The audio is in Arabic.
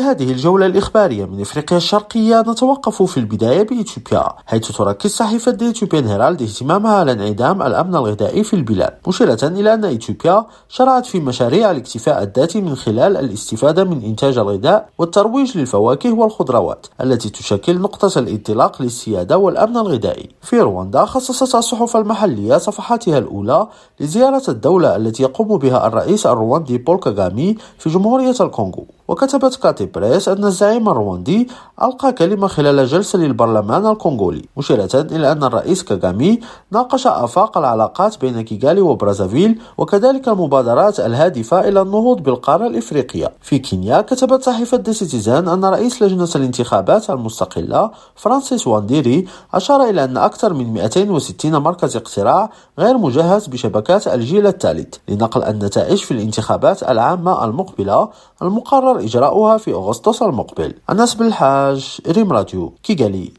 هذه الجولة الإخبارية من إفريقيا الشرقية نتوقف في البداية بإثيوبيا، حيث تركز صحيفة The Ethiopian Herald اهتمامها على انعدام الأمن الغذائي في البلاد، مشيرة إلى أن إثيوبيا شرعت في مشاريع الاكتفاء الذاتي من خلال الاستفادة من إنتاج الغذاء والترويج للفواكه والخضروات التي تشكل نقطة الانطلاق للسيادة والأمن الغذائي. في رواندا خصصت الصحف المحلية صفحاتها الأولى لزيارة الدولة التي يقوم بها الرئيس الرواندي بول كاغامي في جمهورية الكونغو، وكتبت كاتي بريس أن الزعيم الرواندي ألقى كلمة خلال جلسة للبرلمان الكونغولي، مشيرة إلى أن الرئيس كاغامي ناقش آفاق العلاقات بين كيغالي وبرازافيل وكذلك المبادرات الهادفة إلى النهوض بالقارة الإفريقية. في كينيا كتبت صحيفة دي سيتيزن أن رئيس لجنة الانتخابات المستقلة فرانسيس وانديري أشار إلى أن أكثر من 260 مركز اقتراع غير مجهز بشبكات الجيل الثالث لنقل النتائج في الانتخابات العامة المقبلة المقرر إجراؤها في أغسطس المقبل. أنس بالحاج، ريم راديو، كيغالي.